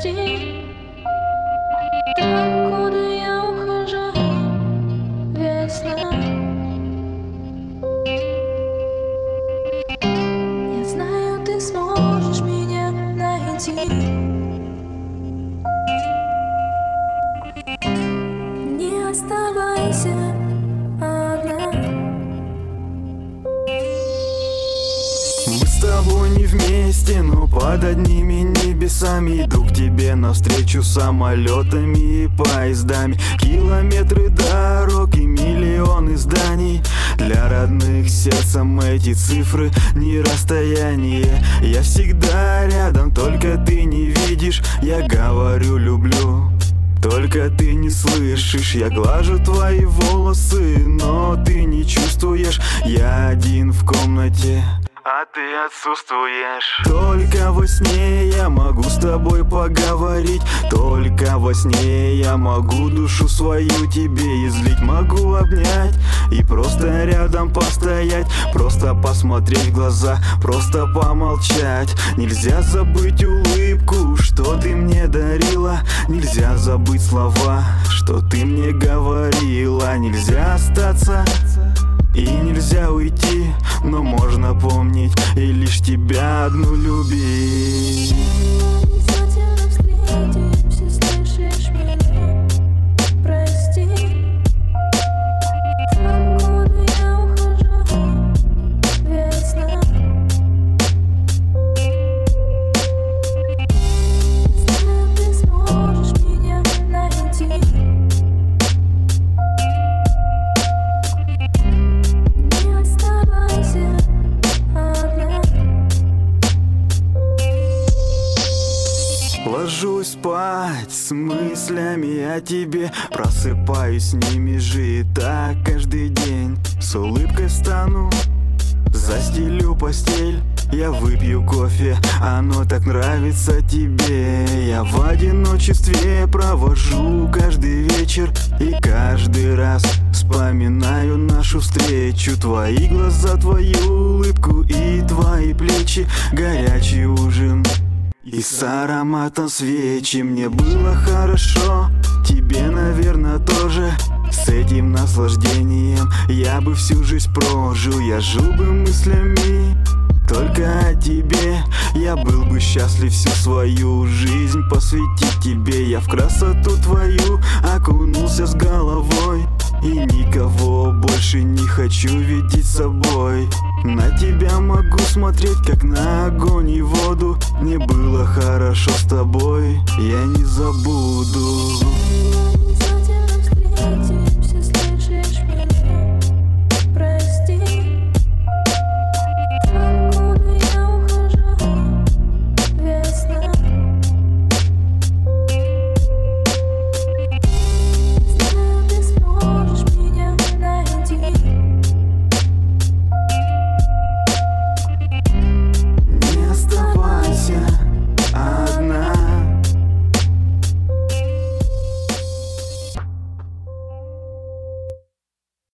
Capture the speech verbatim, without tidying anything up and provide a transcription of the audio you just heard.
прости. Там, куда я ухожу, весна. Я знаю, ты сможешь меня найти. Не оставайся одна. Мы с тобой не вместе, но под одними небесами. Иду к тебе навстречу самолетами и поездами. Километры дорог и миллионы зданий. Для родных сердцем эти цифры не расстояние. Я всегда рядом, только ты не видишь. Я говорю люблю, только ты не слышишь. Я глажу твои волосы, но ты не чувствуешь. Я один в комнате, а ты отсутствуешь. Только во сне я могу с тобой поговорить. Только во сне я могу душу свою тебе излить. Могу обнять и просто рядом постоять. Просто посмотреть в глаза, просто помолчать. Нельзя забыть улыбку, что ты мне дарила. Нельзя забыть слова, что ты мне говорила. Нельзя остаться и нельзя уйти, но можно помнить и лишь тебя одну любить. Обязательно встретимся, слышишь меня? Прости. Там, куда я ухожу, весна. Знаю, ты сможешь меня найти. Ложусь спать с мыслями о тебе. Просыпаюсь с ними же и так каждый день. С улыбкой встану, застелю постель. Я выпью кофе, оно так нравится тебе. Я в одиночестве провожу каждый вечер. И каждый раз вспоминаю нашу встречу. Твои глаза, твою улыбку и твои плечи. Горячий ужин и с ароматом свечи. Мне было хорошо, тебе, наверное, тоже. С этим наслаждением я бы всю жизнь прожил. Я жил бы мыслями только о тебе. Я был бы счастлив всю свою жизнь посвятить тебе. Я в красоту твою окунулся с головой. И никого больше не хочу видеть с собой. На тебя могу смотреть, как на огонь и воду. Мне было хорошо с тобой, я не забуду.